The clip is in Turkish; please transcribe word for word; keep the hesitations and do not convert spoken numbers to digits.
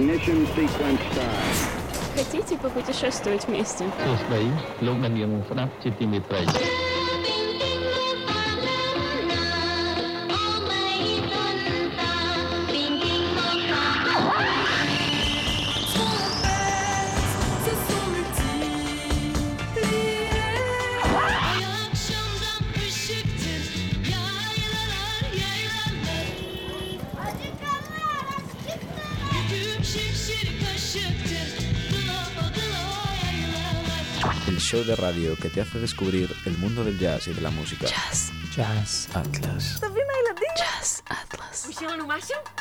Ignition sequence start. Хотите попутешествовать вместе? សួស្តីលោកអ្នកនាងស្ដាប់ជាទីមេត្រី El show de radio que te hace descubrir el mundo del jazz y de la música. Jazz. Jazz Atlas. Jazz Atlas. Puxando o macho?